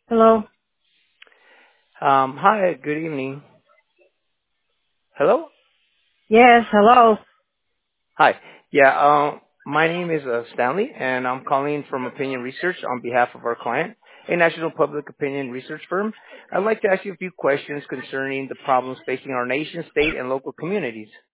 Hello? Hi, good evening. Hello? Yes, hello. Hi. Yeah, my name is Stanley, and I'm calling from Opinion Research on behalf of our client, a national public opinion research firm. I'd like to ask you a few questions concerning the problems facing our nation, state, and local communities.